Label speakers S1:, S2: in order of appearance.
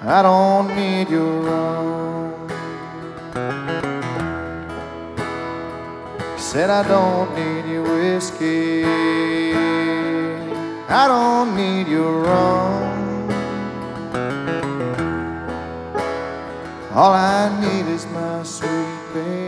S1: I don't need your rum. Said I don't need your whiskey. I don't need your rum. All I need is my sweet baby.